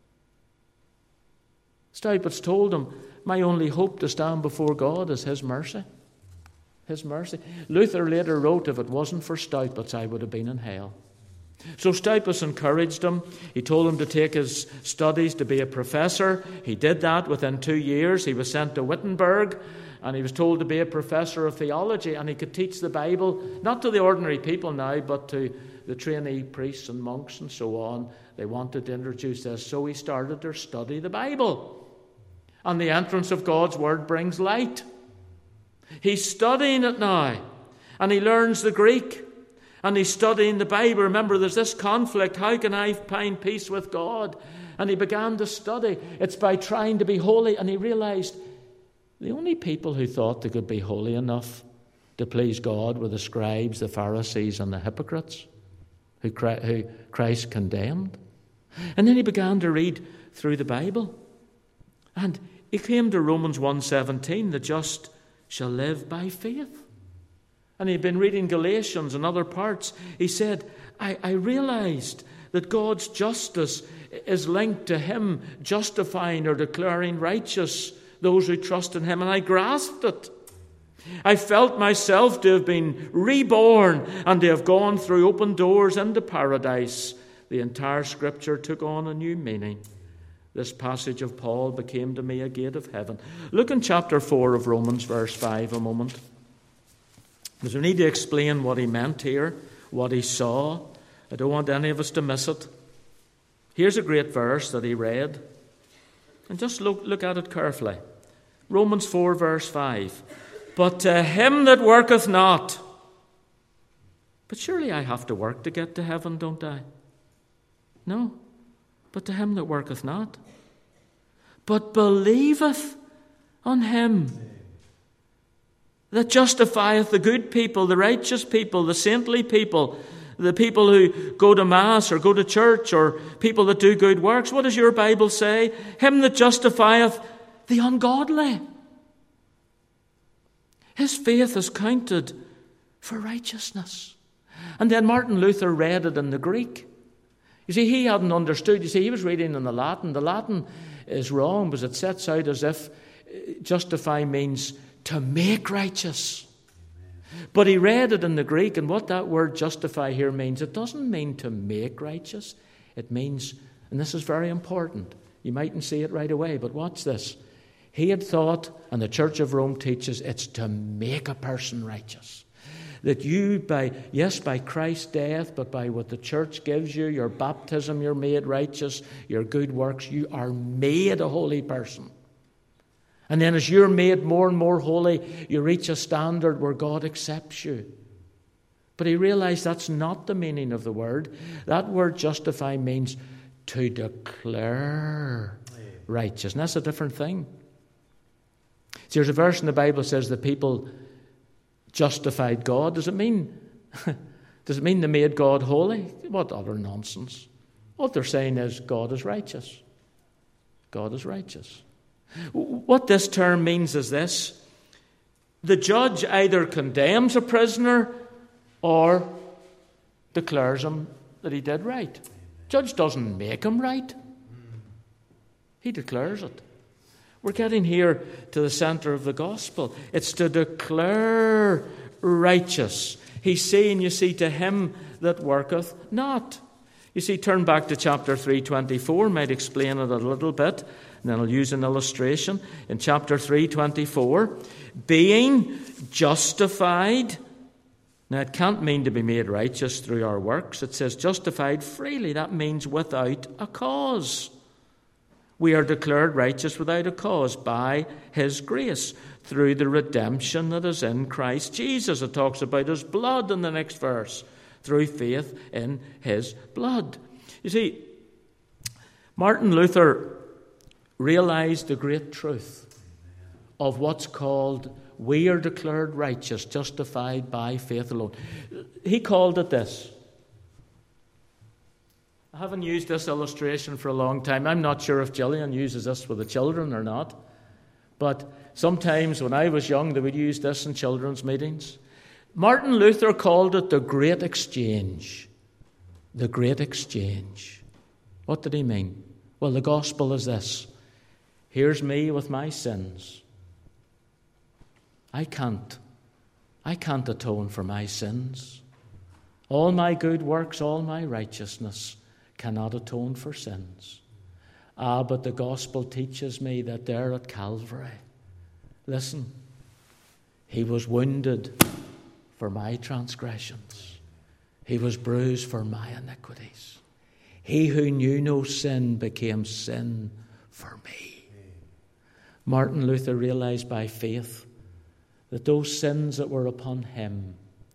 Staupitz told him, my only hope to stand before God is His mercy. His mercy. Luther later wrote, if it wasn't for Staupitz, I would have been in hell. So Staupitz encouraged him. He told him to take his studies to be a professor. He did that within 2 years. He was sent to Wittenberg, and he was told to be a professor of theology, and he could teach the Bible, not to the ordinary people now, but to the trainee priests and monks and so on. They wanted to introduce this, so he started to study the Bible. And the entrance of God's Word brings light. He's studying it now, and he learns the Greek, and he's studying the Bible. Remember, there's this conflict. How can I find peace with God? And he began to study. It's by trying to be holy, and he realized the only people who thought they could be holy enough to please God were the scribes, the Pharisees, and the hypocrites who Christ condemned. And then he began to read through the Bible, and he came to Romans 1:17, the just shall live by faith. And he'd been reading Galatians and other parts. He said, I realized that God's justice is linked to Him justifying or declaring righteous those who trust in Him, and I grasped it. I felt myself to have been reborn and to have gone through open doors into paradise. The entire Scripture took on a new meaning. This passage of Paul became to me a gate of heaven. Look in chapter 4 of Romans, verse 5 a moment. Because we need to explain what he meant here, what he saw. I don't want any of us to miss it. Here's a great verse that he read. And just look at it carefully. Romans 4, verse 5. But to him that worketh not. But surely I have to work to get to heaven, don't I? No. But to him that worketh not, but believeth on Him that justifieth the good people, the righteous people, the saintly people, the people who go to Mass or go to church or people that do good works. What does your Bible say? Him that justifieth the ungodly. His faith is counted for righteousness. And then Martin Luther read it in the Greek. You see, he hadn't understood. You see, he was reading in the Latin. The Latin is wrong because it sets out as if justify means to make righteous. But he read it in the Greek, and what that word justify here means, it doesn't mean to make righteous. It means, and this is very important, you mightn't see it right away, but watch this. He had thought, and the Church of Rome teaches, it's to make a person righteous. That you, by Christ's death, but by what the church gives you, your baptism, you're made righteous, your good works, you are made a holy person. And then as you're made more and more holy, you reach a standard where God accepts you. But he realized that's not the meaning of the word. That word justify means to declare righteous. And that's a different thing. See, there's a verse in the Bible that says the people justified God. Does it mean they made God holy? What other nonsense. What they're saying is God is righteous. God is righteous. What this term means is this. The judge either condemns a prisoner or declares him that he did right. Judge doesn't make him right. He declares it. We're getting here to the center of the gospel. It's to declare righteous. He's saying, you see, to him that worketh not. You see, turn back to chapter 3:24. Might explain it a little bit. And then I'll use an illustration. In chapter 3:24, being justified. Now, it can't mean to be made righteous through our works. It says justified freely. That means without a cause. We are declared righteous without a cause by his grace through the redemption that is in Christ Jesus. It talks about his blood in the next verse, through faith in his blood. You see, Martin Luther realized the great truth of what's called we are declared righteous, justified by faith alone. He called it this. I haven't used this illustration for a long time. I'm not sure if Gillian uses this with the children or not. But sometimes when I was young, they would use this in children's meetings. Martin Luther called it the Great Exchange. The Great Exchange. What did he mean? Well, the gospel is this. Here's me with my sins. I can't atone for my sins. All my good works, all my righteousness cannot atone for sins. But the gospel teaches me that there at Calvary, listen, he was wounded for my transgressions. He was bruised for my iniquities. He who knew no sin became sin for me. Martin Luther realized by faith that those sins that were upon him,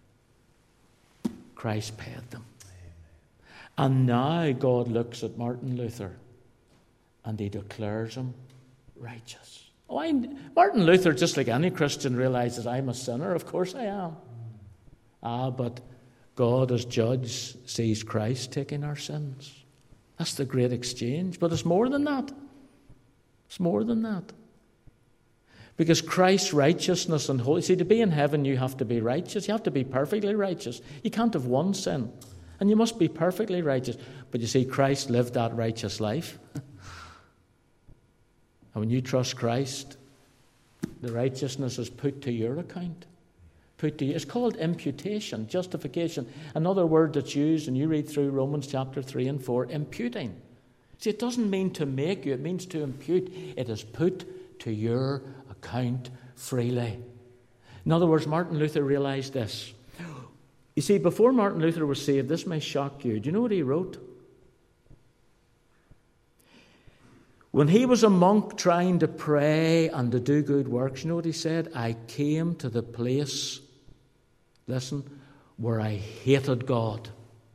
Christ paid them. And now God looks at Martin Luther and he declares him righteous. Martin Luther, just like any Christian, realizes I'm a sinner. Of course I am. But God as judge sees Christ taking our sins. That's the great exchange. But it's more than that. It's more than that. Because Christ's righteousness and holiness, see, to be in heaven you have to be righteous. You have to be perfectly righteous. You can't have one sin. And you must be perfectly righteous. But you see, Christ lived that righteous life. And when you trust Christ, the righteousness is put to your account. It's called imputation, justification. Another word that's used, and you read through Romans chapter 3 and 4, imputing. See, it doesn't mean to make you, it means to impute. It is put to your account freely. In other words, Martin Luther realized this. You see, before Martin Luther was saved, this may shock you. Do you know what he wrote? When he was a monk trying to pray and to do good works, you know what he said? I came to the place, listen, where I hated God.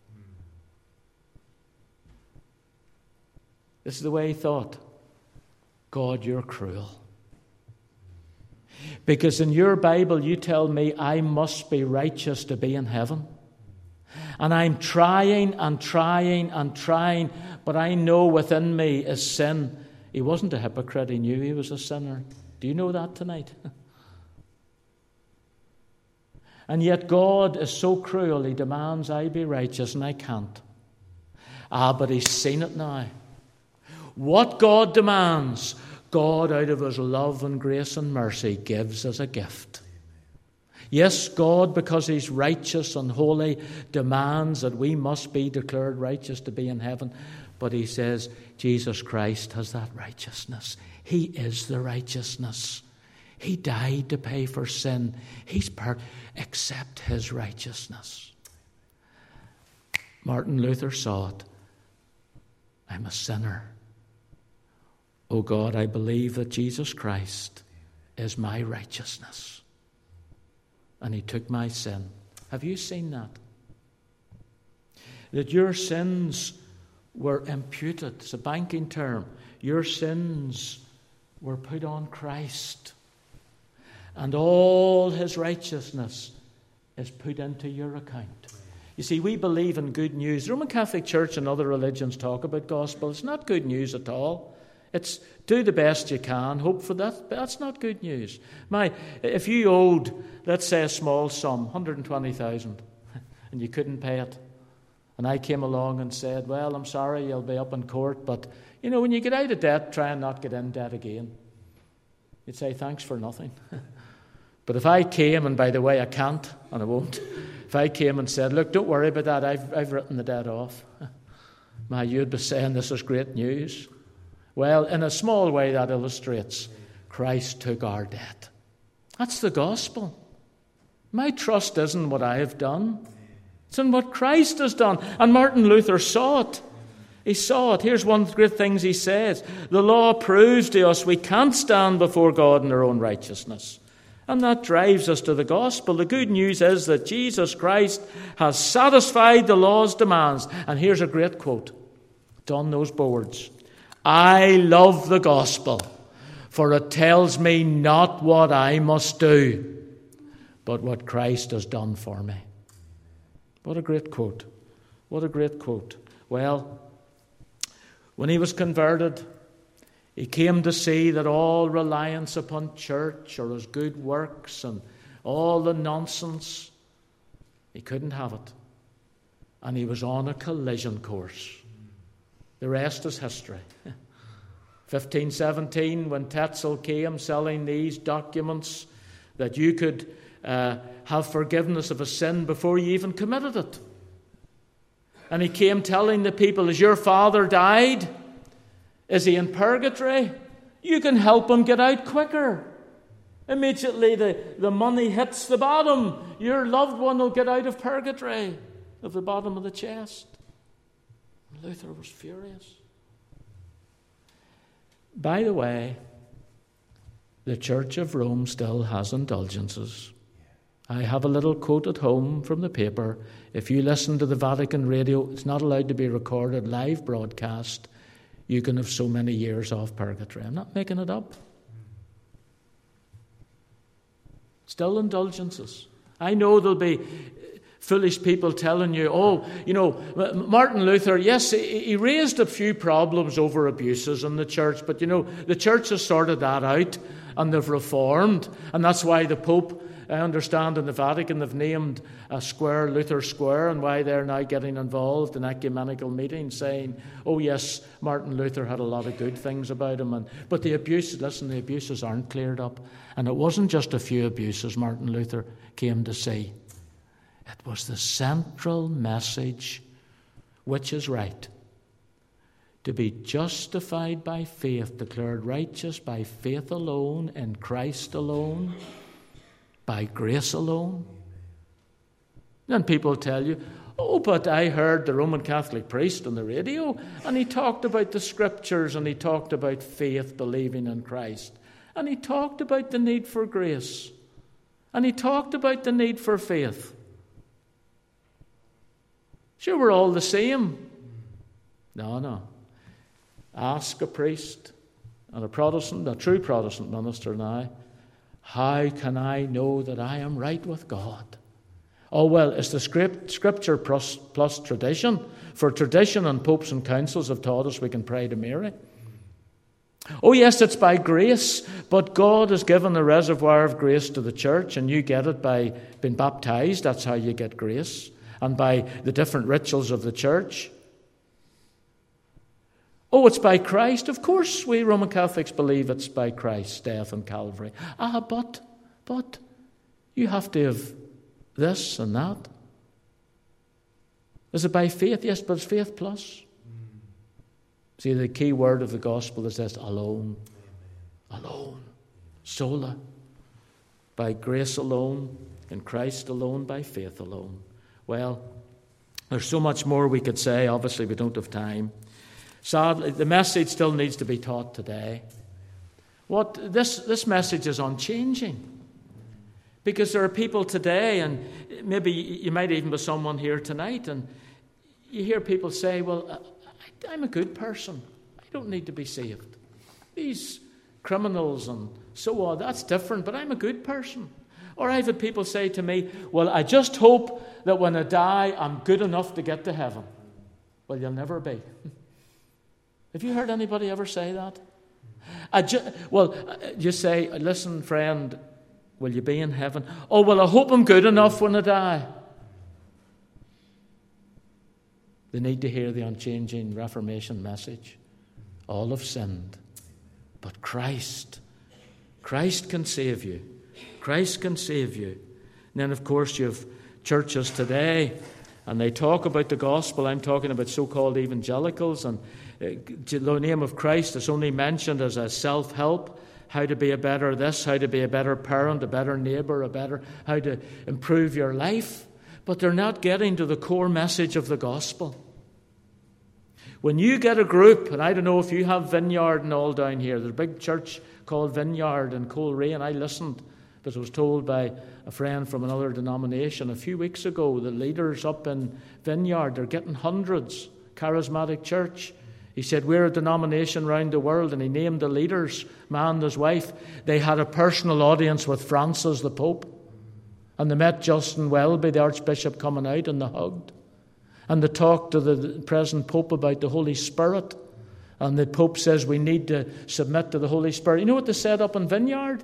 This is the way he thought. God, you're cruel. Because in your Bible you tell me I must be righteous to be in heaven. And I'm trying, but I know within me is sin. He wasn't a hypocrite, he knew he was a sinner. Do you know that tonight? And yet God is so cruel, he demands I be righteous, and I can't. But he's seen it now. What God demands, God, out of his love and grace and mercy, gives as a gift. Yes, God, because he's righteous and holy, demands that we must be declared righteous to be in heaven. But he says, Jesus Christ has that righteousness. He is the righteousness. He died to pay for sin. Accept his righteousness. Martin Luther saw it. I'm a sinner. Oh God, I believe that Jesus Christ is my righteousness. And he took my sin. Have you seen that? That your sins were imputed. It's a banking term. Your sins were put on Christ. And all his righteousness is put into your account. You see, we believe in good news. The Roman Catholic Church and other religions talk about gospel. It's not good news at all. It's do the best you can, hope for that. But that's not good news. If you owed, let's say, a small sum, 120,000, and you couldn't pay it, and I came along and said, well, I'm sorry, you'll be up in court, but, when you get out of debt, try and not get in debt again. You'd say, thanks for nothing. But if I came, and by the way, I can't, and I won't, if I came and said, look, don't worry about that, I've written the debt off, you'd be saying this is great news. Well, in a small way, that illustrates Christ took our debt. That's the gospel. My trust isn't what I have done. It's in what Christ has done. And Martin Luther saw it. He saw it. Here's one of the great things he says. The law proves to us we can't stand before God in our own righteousness. And that drives us to the gospel. The good news is that Jesus Christ has satisfied the law's demands. And here's a great quote. It's on those boards. I love the gospel, for it tells me not what I must do, but what Christ has done for me. What a great quote. What a great quote. Well, when he was converted, he came to see that all reliance upon church or his good works and all the nonsense, he couldn't have it. And he was on a collision course. The rest is history. 1517, when Tetzel came selling these documents that you could have forgiveness of a sin before you even committed it. And he came telling the people, has your father died? Is he in purgatory? You can help him get out quicker. Immediately the money hits the bottom. Your loved one will get out of purgatory, of the bottom of the chest. Luther was furious. By the way, the Church of Rome still has indulgences. I have a little quote at home from the paper. If you listen to the Vatican radio, it's not allowed to be recorded, live broadcast. You can have so many years off purgatory. I'm not making it up. Still indulgences. I know there'll be foolish people telling you, Martin Luther, yes, he raised a few problems over abuses in the church, but the church has sorted that out and they've reformed, and that's why the Pope, I understand, in the Vatican they've named a square Luther Square, and why they're now getting involved in ecumenical meetings saying, oh yes, Martin Luther had a lot of good things about him, but the abuses aren't cleared up. And it wasn't just a few abuses Martin Luther came to see. It was the central message, which is right. To be justified by faith, declared righteous by faith alone, in Christ alone, by grace alone. Then people tell you, but I heard the Roman Catholic priest on the radio, and he talked about the Scriptures, and he talked about faith, believing in Christ. And he talked about the need for grace. And he talked about the need for faith. Sure, we're all the same. No. Ask a priest and a Protestant, a true Protestant minister now, how can I know that I am right with God? Oh, well, it's the Scripture plus tradition. For tradition and popes and councils have taught us we can pray to Mary. Oh, yes, it's by grace, but God has given a reservoir of grace to the church, and you get it by being baptized. That's how you get grace. And by the different rituals of the church. Oh, it's by Christ. Of course, we Roman Catholics believe it's by Christ's death on Calvary. But you have to have this and that. Is it by faith? Yes, but it's faith plus. See, the key word of the gospel is this: alone. Alone. Sola. by grace alone, in Christ alone, by faith alone. Well, there's so much more we could say. Obviously, we don't have time. Sadly, the message still needs to be taught today. This message is unchanging. Because there are people today, and maybe you might even be someone here tonight, and you hear people say, well, I'm a good person. I don't need to be saved. These criminals and so on, that's different, but I'm a good person. Or I've had people say to me, well, I just hope that when I die, I'm good enough to get to heaven. Well, you'll never be. Have you heard anybody ever say that? You say, listen, friend, will you be in heaven? Oh, well, I hope I'm good enough when I die. They need to hear the unchanging Reformation message. All have sinned, but Christ can save you. Christ can save you. And then, of course, you have churches today, and they talk about the gospel. I'm talking about so-called evangelicals, and the name of Christ is only mentioned as a self-help. How to be a better this, how to be a better parent, a better neighbour, how to improve your life. But they're not getting to the core message of the gospel. When you get a group, and I don't know if you have Vineyard and all down here, there's a big church called Vineyard in Coleraine, and I listened, because I was told by a friend from another denomination a few weeks ago, the leaders up in Vineyard, they're getting hundreds, charismatic church. He said, we're a denomination around the world, and he named the leaders, man and his wife. They had a personal audience with Francis, the Pope. And they met Justin Welby, the Archbishop, coming out, and they hugged. And they talked to the present Pope about the Holy Spirit. And the Pope says we need to submit to the Holy Spirit. You know what they said up in Vineyard?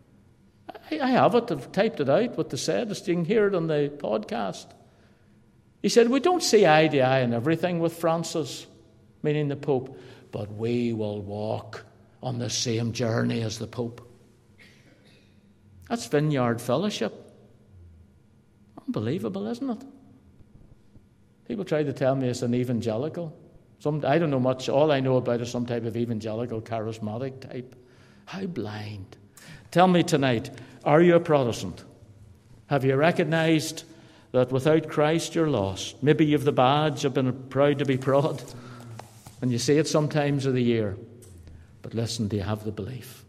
I have it, I've typed it out, what they said. You can hear it on the podcast. He said, we don't see eye to eye on everything with Francis, meaning the Pope, but we will walk on the same journey as the Pope. That's Vineyard Fellowship. Unbelievable, isn't it? People try to tell me it's an evangelical. I don't know much. All I know about is some type of evangelical, charismatic type. How blind. Tell me tonight, are you a Protestant? Have you recognized that without Christ you're lost? Maybe you've the badge, I've been proud to be prod. And you see it sometimes of the year. But listen, do you have the belief?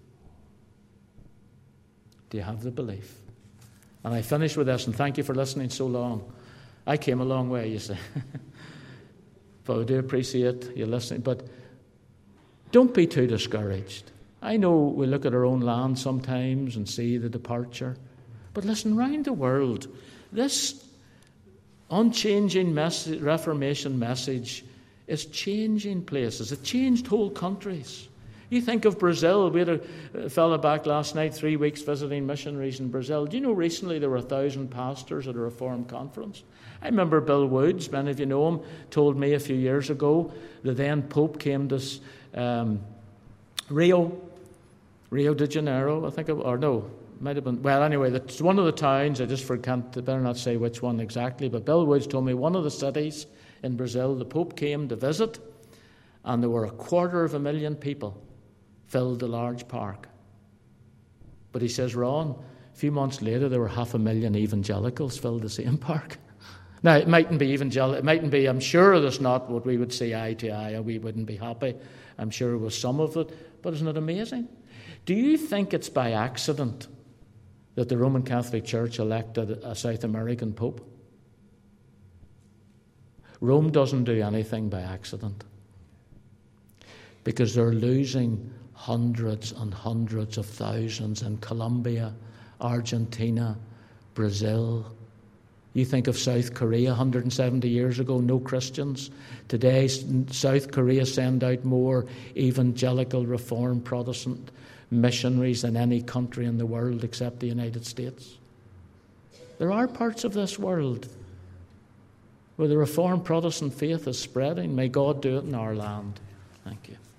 Do you have the belief? And I finish with this, and thank you for listening so long. I came a long way, you see. But I do appreciate you listening. But don't be too discouraged. I know we look at our own land sometimes and see the departure. But listen, round the world, this unchanging Reformation message is changing places. It changed whole countries. You think of Brazil. We had a fellow back last night, 3 weeks visiting missionaries in Brazil. Do you know recently there were 1,000 pastors at a Reformed conference? I remember Bill Woods, many of you know him, told me a few years ago, the then Pope came to Rio de Janeiro, I think, or no, might have been, well, anyway, it's one of the towns, I better not say which one exactly, but Bill Woods told me one of the cities in Brazil, the Pope came to visit, and there were 250,000 people filled the large park. But he says, Ron, a few months later, there were 500,000 evangelicals filled the same park. Now, it mightn't be evangelical, it mightn't be, I'm sure there's not what we would see eye to eye, or we wouldn't be happy. I'm sure it was some of it, but isn't it amazing? Do you think it's by accident that the Roman Catholic Church elected a South American Pope? Rome doesn't do anything by accident, because they're losing hundreds and hundreds of thousands in Colombia, Argentina, Brazil. You think of South Korea 170 years ago, no Christians. Today, South Korea send out more evangelical, Reformed, Protestant missionaries than any country in the world except the United States. There are parts of this world where the Reformed Protestant faith is spreading. May God do it in our land. Thank you.